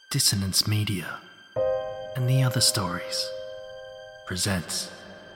Dissonance Media and the Other Stories presents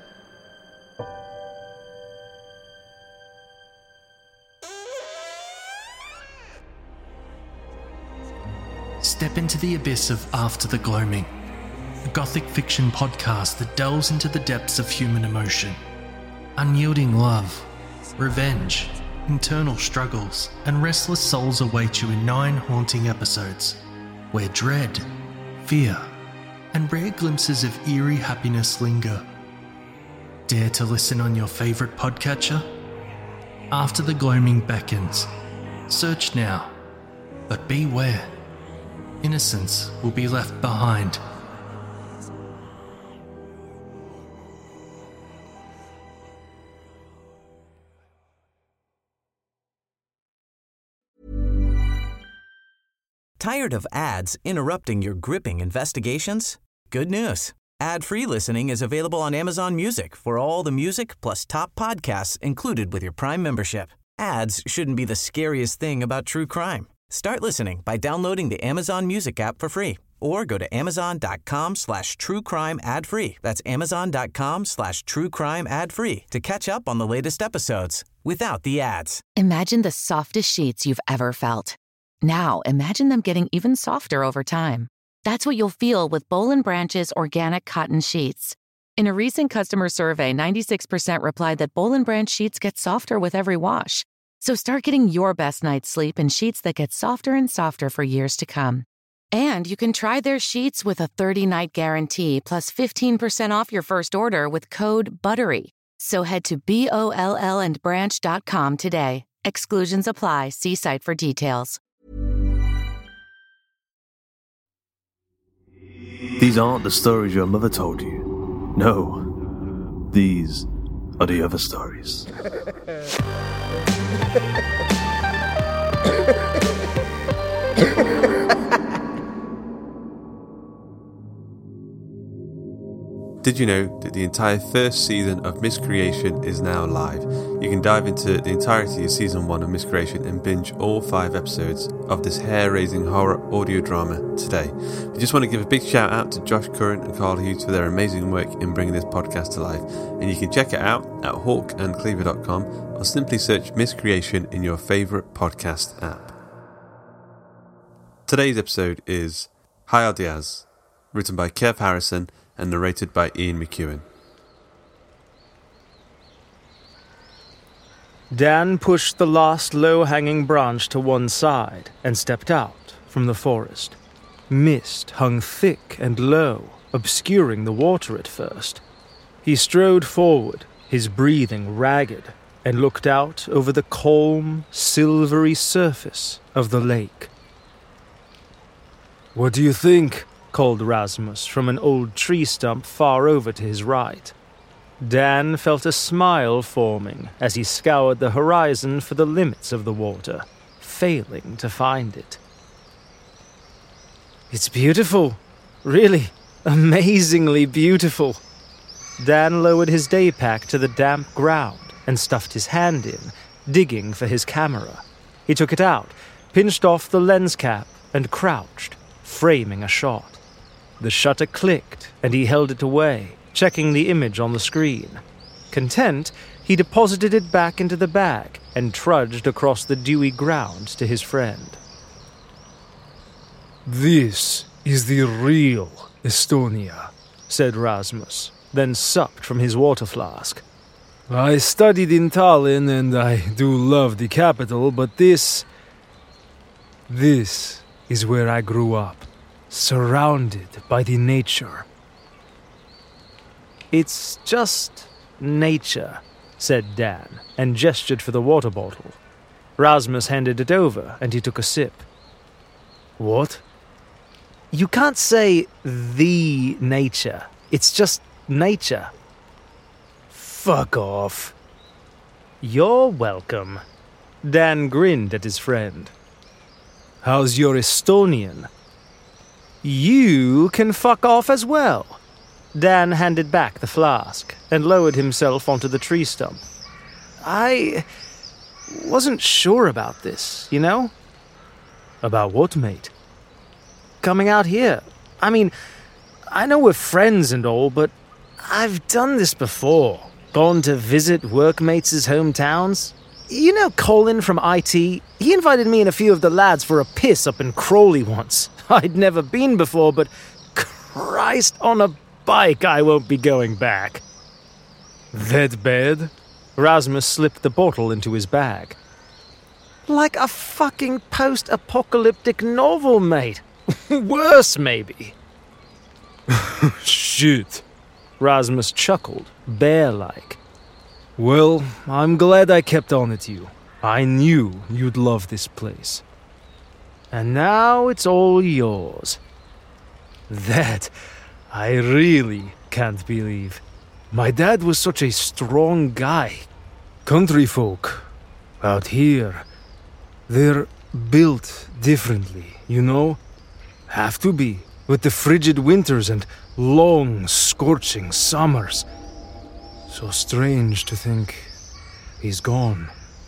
Step into the abyss of After the Gloaming, a gothic fiction podcast that delves into the depths of human emotion. Unyielding love, revenge, internal struggles, and restless souls await you in 9 haunting episodes, where dread, fear, and rare glimpses of eerie happiness linger. Dare to listen on your favourite podcatcher? After the Gloaming beckons. Search now, but beware. Innocence will be left behind. Tired of ads interrupting your gripping investigations? Good news. Ad-free listening is available on Amazon Music for all the music plus top podcasts included with your Prime membership. Ads shouldn't be the scariest thing about true crime. Start listening by downloading the Amazon Music app for free or go to amazon.com/truecrime ad-free. That's amazon.com/truecrime ad-free to catch up on the latest episodes without the ads. Imagine the softest sheets you've ever felt. Now, imagine them getting even softer over time. That's what you'll feel with Boll & Branch's organic cotton sheets. In a recent customer survey, 96% replied that Boll & Branch sheets get softer with every wash. So start getting your best night's sleep in sheets that get softer and softer for years to come. And you can try their sheets with a 30-night guarantee plus 15% off your first order with code BUTTERY. So head to BOLLandbranch.com today. Exclusions apply. See site for details. These aren't the stories your mother told you. No, these are the other stories. Did you know that the entire first season of Miscreation is now live? You can dive into the entirety of season 1 of Miscreation and binge all 5 episodes of this hair-raising horror audio drama today. We just want to give a big shout out to Josh Curran and Carl Hughes for their amazing work in bringing this podcast to life, and you can check it out at hawkandcleaver.com or simply search Miscreation in your favourite podcast app. Today's episode is Hayal Diaz, written by Kev Harrison and narrated by Ian McEwan. Dan pushed the last low-hanging branch to one side and stepped out from the forest. Mist hung thick and low, obscuring the water at first. He strode forward, his breathing ragged, and looked out over the calm, silvery surface of the lake. "What do you think?" called Rasmus from an old tree stump far over to his right. Dan felt a smile forming as he scoured the horizon for the limits of the water, failing to find it. "It's beautiful. Really, amazingly beautiful." Dan lowered his day pack to the damp ground and stuffed his hand in, digging for his camera. He took it out, pinched off the lens cap, and crouched, framing a shot. The shutter clicked, and he held it away, checking the image on the screen. Content, he deposited it back into the bag and trudged across the dewy ground to his friend. "This is the real Estonia," said Rasmus, then supped from his water flask. "I studied in Tallinn, and I do love the capital, but this is where I grew up. Surrounded by the nature." "It's just nature," said Dan, and gestured for the water bottle. Rasmus handed it over, and he took a sip. "What?" "You can't say the nature. It's just nature." "Fuck off." "You're welcome." Dan grinned at his friend. "How's your Estonian?" "You can fuck off as well." Dan handed back the flask and lowered himself onto the tree stump. "I wasn't sure about this, you know?" "About what, mate?" coming out here? I mean, I know we're friends and all, but I've done this before. Gone to visit workmates' hometowns. You know Colin from IT? He invited me and a few of the lads for a piss up in Crawley once. I'd never been before, but Christ on a bike, I won't be going back. That bad? Rasmus slipped the bottle into his bag. Like a fucking post-apocalyptic novel, mate. Worse, maybe. Shit. Rasmus chuckled, bear-like. Well, I'm glad I kept on at you. I knew you'd love this place. And now it's all yours. That I really can't believe. My dad was such a strong guy. Country folk out here, they're built differently, you know? Have to be, with the frigid winters and long, scorching summers. So strange to think he's gone.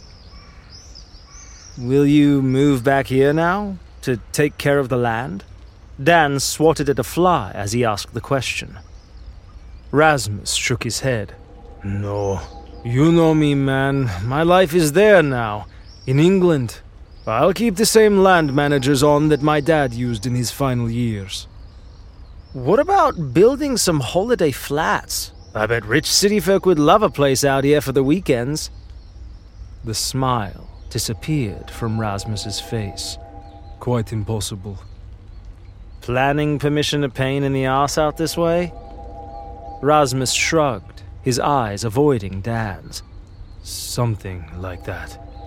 Will you move back here now, to take care of the land? Dan swatted at a fly as he asked the question. Rasmus shook his head. No, you know me, man. My life is there now, in England. I'll keep the same land managers on that my dad used in his final years. What about building some holiday flats? I bet rich city folk would love a place out here for the weekends. The smile disappeared from Rasmus's face. Quite impossible. Planning permission a pain in the arse out this way? Rasmus shrugged, his eyes avoiding Dan's. Something like that.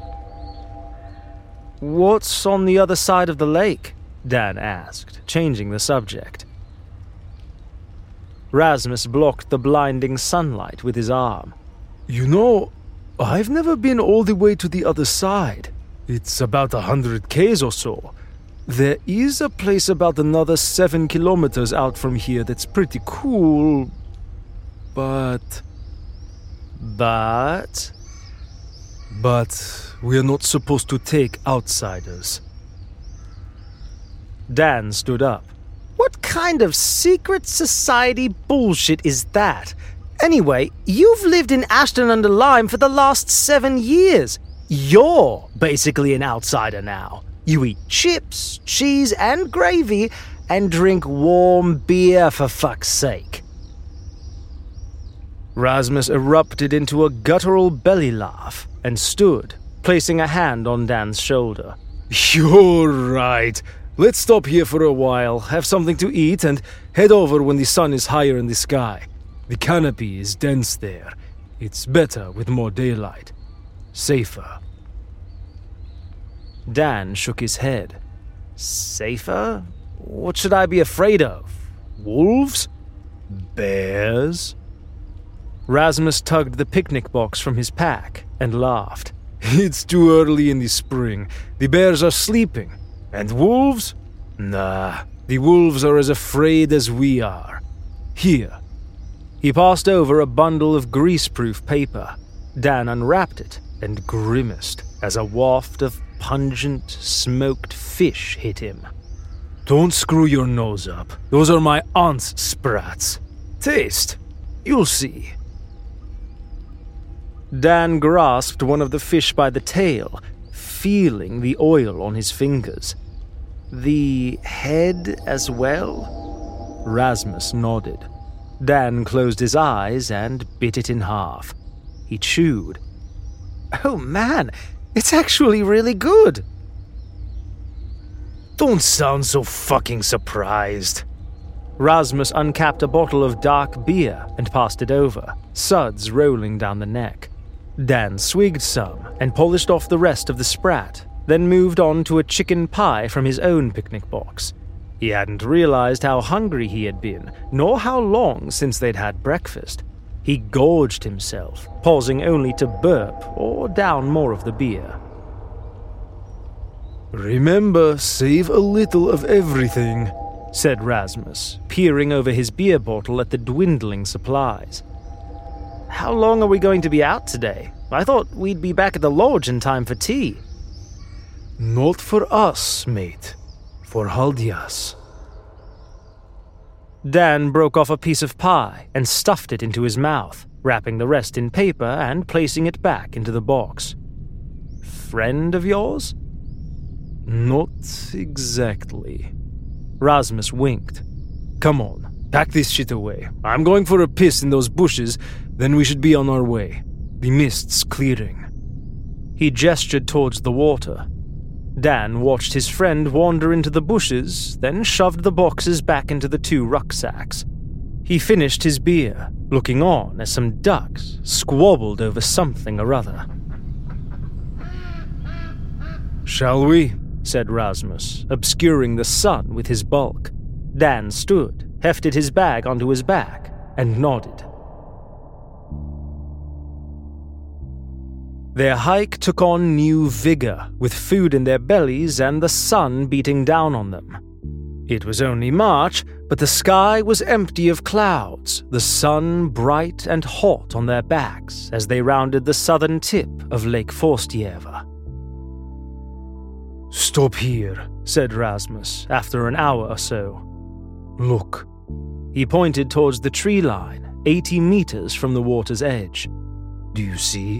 What's on the other side of the lake? Dan asked, changing the subject. Rasmus blocked the blinding sunlight with his arm. You know, I've never been all the way to the other side. It's about 100 k's or so. There is a place about another 7 kilometers out from here that's pretty cool, But we're not supposed to take outsiders. Dan stood up. What kind of secret society bullshit is that? Anyway, you've lived in Ashton-under-Lyme for the last 7 years. You're basically an outsider now. You eat chips, cheese, and gravy, and drink warm beer for fuck's sake. Rasmus erupted into a guttural belly laugh and stood, placing a hand on Dan's shoulder. You're right. Let's stop here for a while, have something to eat, and head over when the sun is higher in the sky. The canopy is dense there. It's better with more daylight. Safer. Dan shook his head. Safer? What should I be afraid of? Wolves? Bears? Rasmus tugged the picnic box from his pack and laughed. It's too early in the spring. The bears are sleeping. And wolves? Nah, the wolves are as afraid as we are. Here. He passed over a bundle of greaseproof paper. Dan unwrapped it and grimaced as a waft of pungent, smoked fish hit him. Don't screw your nose up. Those are my aunt's sprats. Taste. You'll see. Dan grasped one of the fish by the tail, feeling the oil on his fingers. The head as well? Rasmus nodded. Dan closed his eyes and bit it in half. He chewed. Oh man, it's actually really good. Don't sound so fucking surprised. Rasmus uncapped a bottle of dark beer and passed it over, suds rolling down the neck. Dan swigged some and polished off the rest of the sprat, then moved on to a chicken pie from his own picnic box. He hadn't realized how hungry he had been, nor how long since they'd had breakfast. He gorged himself, pausing only to burp or down more of the beer. Remember, save a little of everything, said Rasmus, peering over his beer bottle at the dwindling supplies. How long are we going to be out today? I thought we'd be back at the lodge in time for tea. Not for us, mate. For Haldias. Dan broke off a piece of pie and stuffed it into his mouth, wrapping the rest in paper and placing it back into the box. Friend of yours? Not exactly. Rasmus winked. Come on, pack this shit away. I'm going for a piss in those bushes, then we should be on our way. The mist's clearing. He gestured towards the water. Dan watched his friend wander into the bushes, then shoved the boxes back into the 2 rucksacks. He finished his beer, looking on as some ducks squabbled over something or other. Shall we? Said Rasmus, obscuring the sun with his bulk. Dan stood, hefted his bag onto his back, and nodded. Their hike took on new vigor, with food in their bellies and the sun beating down on them. It was only March, but the sky was empty of clouds, the sun bright and hot on their backs as they rounded the southern tip of Lake Forstjäva. Stop here, said Rasmus after an hour or so. Look. He pointed towards the tree line, 80 meters from the water's edge. Do you see?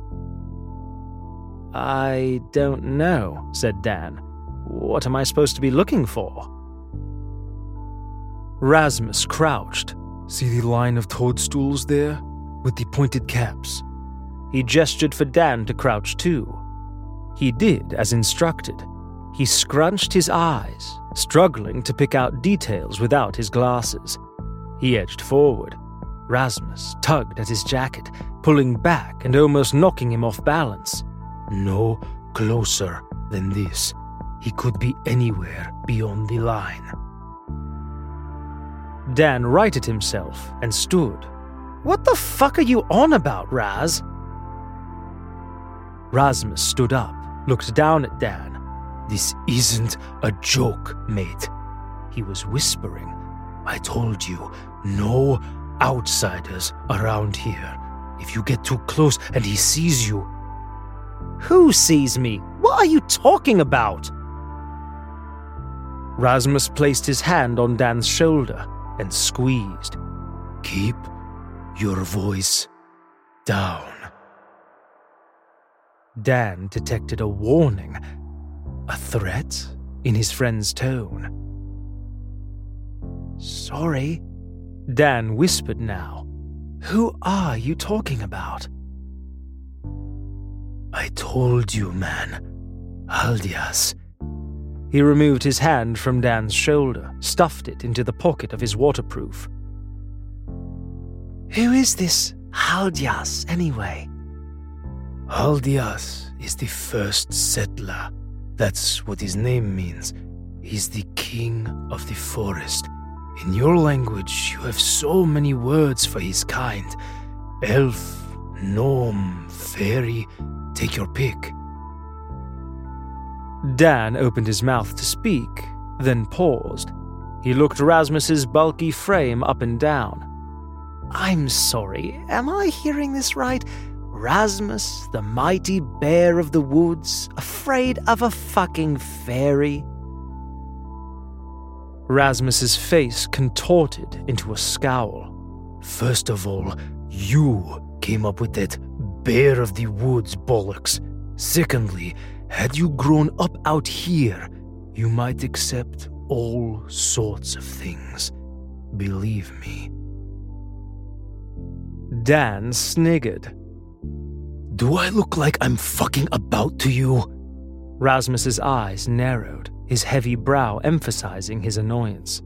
I don't know, said Dan. What am I supposed to be looking for? Rasmus crouched. See the line of toadstools there? With the pointed caps? He gestured for Dan to crouch too. He did as instructed. He scrunched his eyes, struggling to pick out details without his glasses. He edged forward. Rasmus tugged at his jacket, pulling back and almost knocking him off balance. No closer than this. He could be anywhere beyond the line. Dan righted himself and stood. What the fuck are you on about, Raz? Rasmus stood up, looked down at Dan. This isn't a joke, mate. He was whispering. I told you, no outsiders around here. If you get too close and he sees you... Who sees me? What are you talking about? Rasmus placed his hand on Dan's shoulder and squeezed. Keep your voice down. Dan detected a warning, a threat in his friend's tone. Sorry, Dan whispered now. Who are you talking about? I told you, man. Haldias. He removed his hand from Dan's shoulder, stuffed it into the pocket of his waterproof. Who is this Haldias, anyway? Haldias is the first settler. That's what his name means. He's the king of the forest. In your language, you have so many words for his kind. Elf, gnome, fairy, take your pick. Dan opened his mouth to speak, then paused. He looked Rasmus's bulky frame up and down. I'm sorry, am I hearing this right? Rasmus, the mighty bear of the woods, afraid of a fucking fairy? Rasmus's face contorted into a scowl. First of all, you came up with that bear of the woods bollocks. Secondly, had you grown up out here, you might accept all sorts of things. Believe me. Dan sniggered. Do I look like I'm fucking about to you? Rasmus's eyes narrowed, his heavy brow emphasizing his annoyance.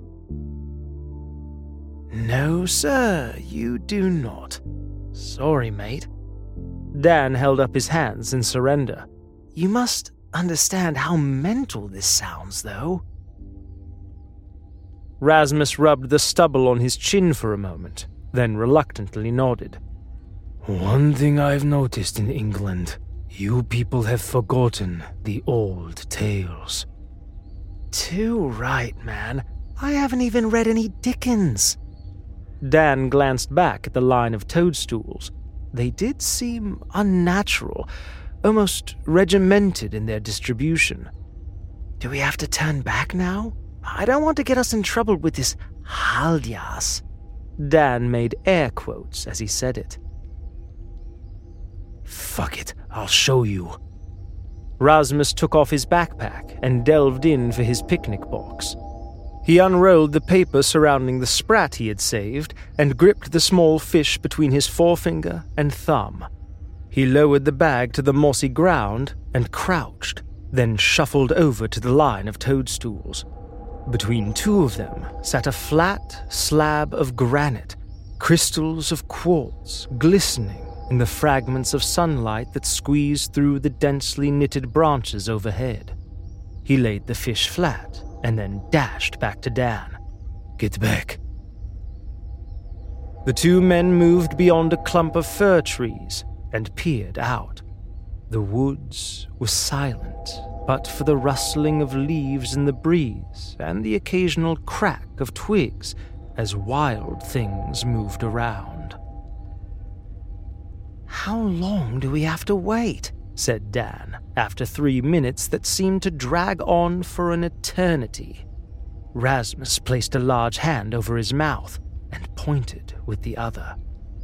No, sir, you do not. Sorry, mate. Dan held up his hands in surrender. You must understand how mental this sounds, though. Rasmus rubbed the stubble on his chin for a moment, then reluctantly nodded. One thing I've noticed in England, you people have forgotten the old tales. Too right, man. I haven't even read any Dickens. Dan glanced back at the line of toadstools. They did seem unnatural, almost regimented in their distribution. Do we have to turn back now? I don't want to get us in trouble with this Haldias. Dan made air quotes as he said it. Fuck it, I'll show you. Rasmus took off his backpack and delved in for his picnic box. He unrolled the paper surrounding the sprat he had saved and gripped the small fish between his forefinger and thumb. He lowered the bag to the mossy ground and crouched, then shuffled over to the line of toadstools. Between two of them sat a flat slab of granite, crystals of quartz glistening in the fragments of sunlight that squeezed through the densely knitted branches overhead. He laid the fish flat and then dashed back to Dan. Get back. The two men moved beyond a clump of fir trees and peered out. The woods were silent, but for the rustling of leaves in the breeze and the occasional crack of twigs as wild things moved around. "How long do we have to wait?" said Dan, after 3 minutes that seemed to drag on for an eternity. Rasmus placed a large hand over his mouth and pointed with the other.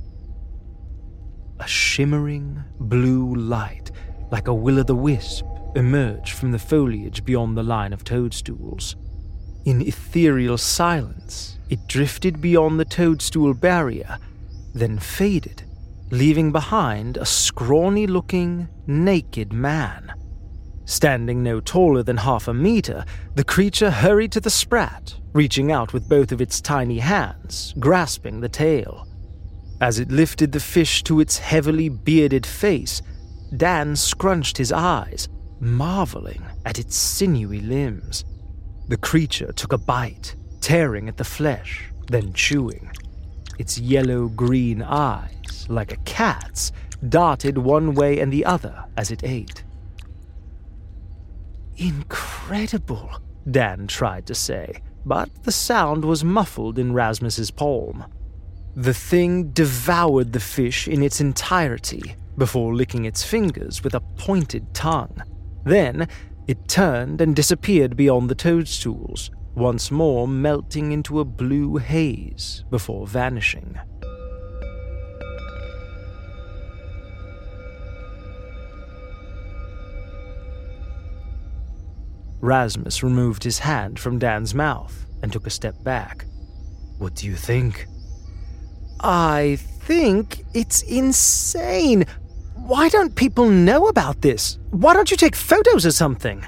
A shimmering blue light, like a will-o'-the-wisp, emerged from the foliage beyond the line of toadstools. In ethereal silence, it drifted beyond the toadstool barrier, then faded, leaving behind a scrawny-looking, naked man. Standing no taller than 1/2 meter, the creature hurried to the sprat, reaching out with both of its tiny hands, grasping the tail. As it lifted the fish to its heavily bearded face, Dan scrunched his eyes, marveling at its sinewy limbs. The creature took a bite, tearing at the flesh, then chewing. Its yellow-green eyes, like a cat's, darted one way and the other as it ate. "Incredible," Dan tried to say, but the sound was muffled in Rasmus's palm. The thing devoured the fish in its entirety before licking its fingers with a pointed tongue. Then it turned and disappeared beyond the toadstools, once more melting into a blue haze before vanishing. Rasmus removed his hand from Dan's mouth and took a step back. What do you think? "I think it's insane. Why don't people know about this? Why don't you take photos or something?"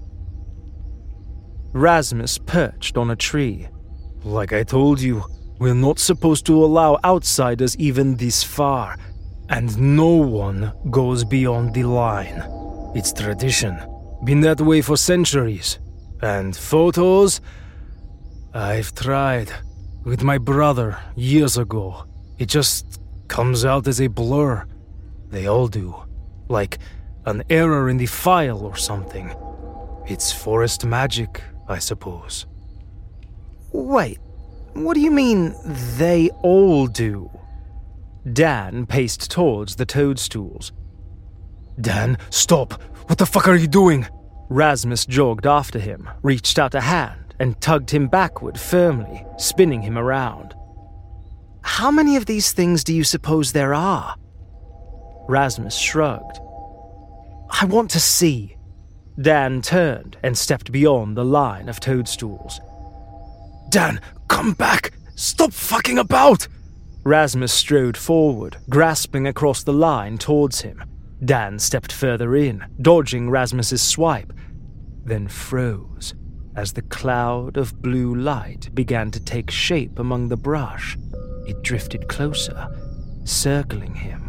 Rasmus perched on a tree. Like I told you, we're not supposed to allow outsiders even this far, and no one goes beyond the line. It's tradition. Been that way for centuries. And photos? I've tried. With my brother, years ago. It just comes out as a blur. They all do. Like an error in the file or something. It's forest magic, I suppose. Wait, what do you mean, they all do? Dan paced towards the toadstools. Dan, stop! What the fuck are you doing? Rasmus jogged after him, reached out a hand, and tugged him backward firmly, spinning him around. "How many of these things do you suppose there are?" Rasmus shrugged. "I want to see." Dan turned and stepped beyond the line of toadstools. Dan, come back! Stop fucking about! Rasmus strode forward, grasping across the line towards him. Dan stepped further in, dodging Rasmus's swipe, then froze as the cloud of blue light began to take shape among the brush. It drifted closer, circling him.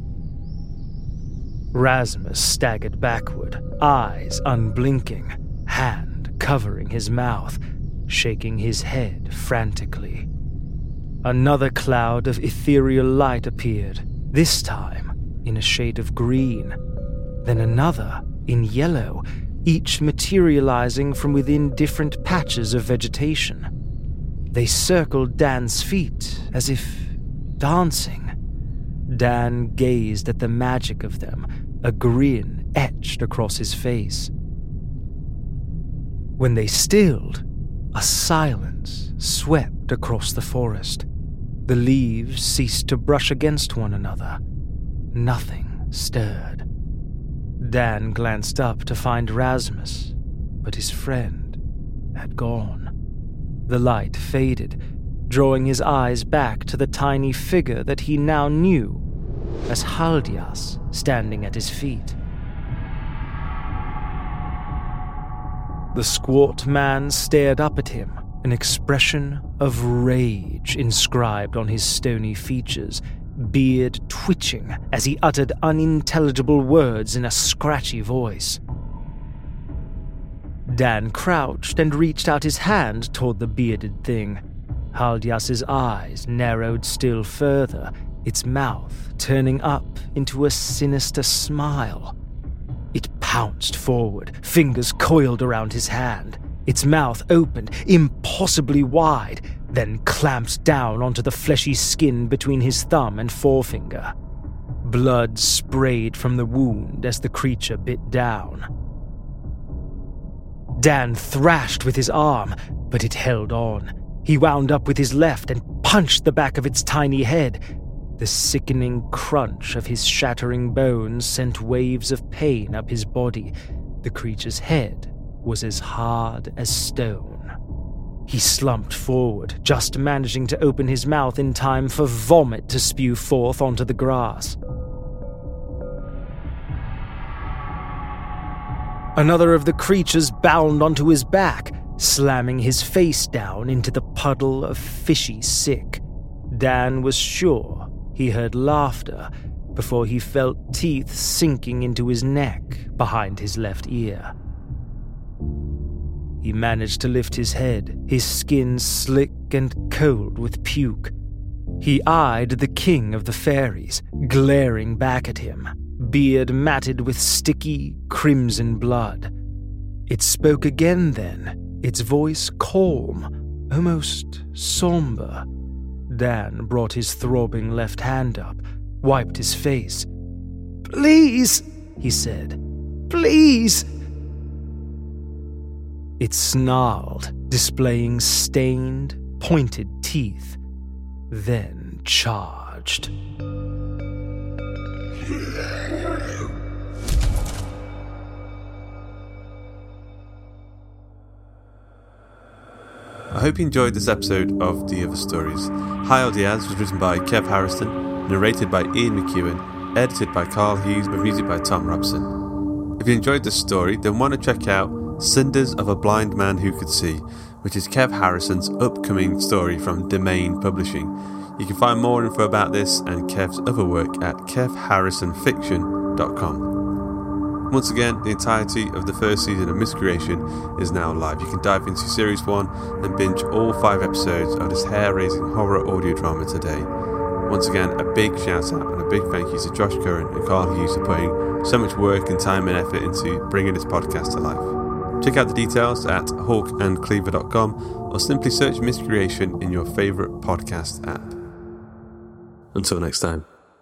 Rasmus staggered backward, eyes unblinking, hand covering his mouth, shaking his head frantically. Another cloud of ethereal light appeared, this time in a shade of green, then another in yellow, each materializing from within different patches of vegetation. They circled Dan's feet as if dancing. Dan gazed at the magic of them, a grin etched across his face. When they stilled, a silence swept walked across the forest. The leaves ceased to brush against one another. Nothing stirred. Dan glanced up to find Rasmus, but his friend had gone. The light faded, drawing his eyes back to the tiny figure that he now knew as Haldias standing at his feet. The squat man stared up at him, an expression of rage inscribed on his stony features, beard twitching as he uttered unintelligible words in a scratchy voice. Dan crouched and reached out his hand toward the bearded thing. Haldias's eyes narrowed still further, its mouth turning up into a sinister smile. It pounced forward, fingers coiled around his hand. Its mouth opened, impossibly wide, then clamped down onto the fleshy skin between his thumb and forefinger. Blood sprayed from the wound as the creature bit down. Dan thrashed with his arm, but it held on. He wound up with his left and punched the back of its tiny head. The sickening crunch of his shattering bones sent waves of pain up his body. The creature's head was as hard as stone. He slumped forward, just managing to open his mouth in time for vomit to spew forth onto the grass. Another of the creatures bound onto his back, slamming his face down into the puddle of fishy sick. Dan was sure he heard laughter before he felt teeth sinking into his neck behind his left ear. He managed to lift his head, his skin slick and cold with puke. He eyed the king of the fairies, glaring back at him, beard matted with sticky, crimson blood. It spoke again then, its voice calm, almost somber. Dan brought his throbbing left hand up, wiped his face. "Please," he said. "Please." It snarled, displaying stained, pointed teeth, then charged. I hope you enjoyed this episode of The Other Stories. High on the Ads was written by Kev Harrison, narrated by Ian McEwen, edited by Carl Hughes, with music by Tom Robson. If you enjoyed this story, then want to check out Cinders of a Blind Man Who Could See, which is Kev Harrison's upcoming story from Domain Publishing. You can find more info about this and Kev's other work at kevharrisonfiction.com. Once again, the entirety of the first season of Miscreation is now live. You can dive into Series 1 and binge all 5 episodes of this hair-raising horror audio drama today. Once again, a big shout out and a big thank you to Josh Curran and Carl Hughes for putting so much work and time and effort into bringing this podcast to life. Check out the details at hawkandcleaver.com or simply search Miscreation in your favourite podcast app. Until next time.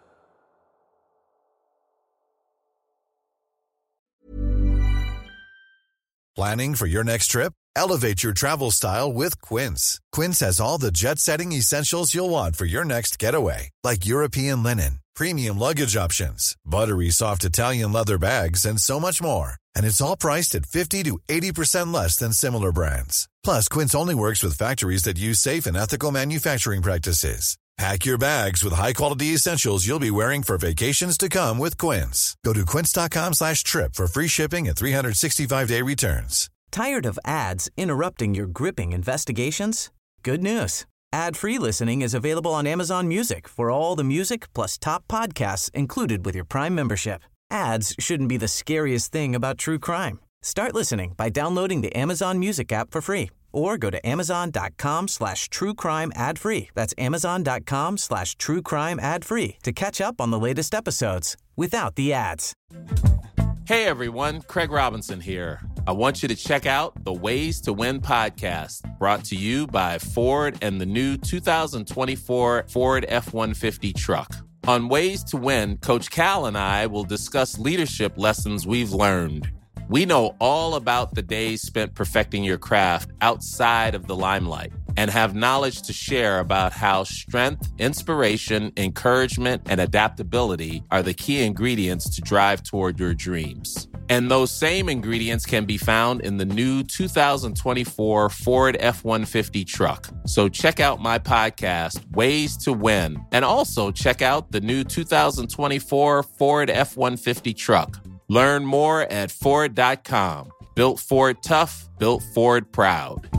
Planning for your next trip? Elevate your travel style with Quince. Quince has all the jet-setting essentials you'll want for your next getaway, like European linen, premium luggage options, buttery soft Italian leather bags, and so much more. And it's all priced at 50 to 80% less than similar brands. Plus, Quince only works with factories that use safe and ethical manufacturing practices. Pack your bags with high-quality essentials you'll be wearing for vacations to come with Quince. Go to quince.com/trip for free shipping and 365-day returns. Tired of ads interrupting your gripping investigations? Good news. Ad-free listening is available on Amazon Music for all the music plus top podcasts included with your Prime membership. Ads shouldn't be the scariest thing about true crime. Start listening by downloading the Amazon Music app for free or go to amazon.com/truecrime ad-free. That's amazon.com/truecrime ad-free to catch up on the latest episodes without the ads. Hey everyone, Craig Robinson here. I want you to check out the Ways to Win podcast, brought to you by Ford and the new 2024 Ford F-150 truck. On Ways to Win, Coach Cal and I will discuss leadership lessons we've learned. We know all about the days spent perfecting your craft outside of the limelight. and have knowledge to share about how strength, inspiration, encouragement, and adaptability are the key ingredients to drive toward your dreams. And those same ingredients can be found in the new 2024 Ford F-150 truck. So check out my podcast, Ways to Win, and also check out the new 2024 Ford F-150 truck. Learn more at Ford.com. Built Ford tough, built Ford proud.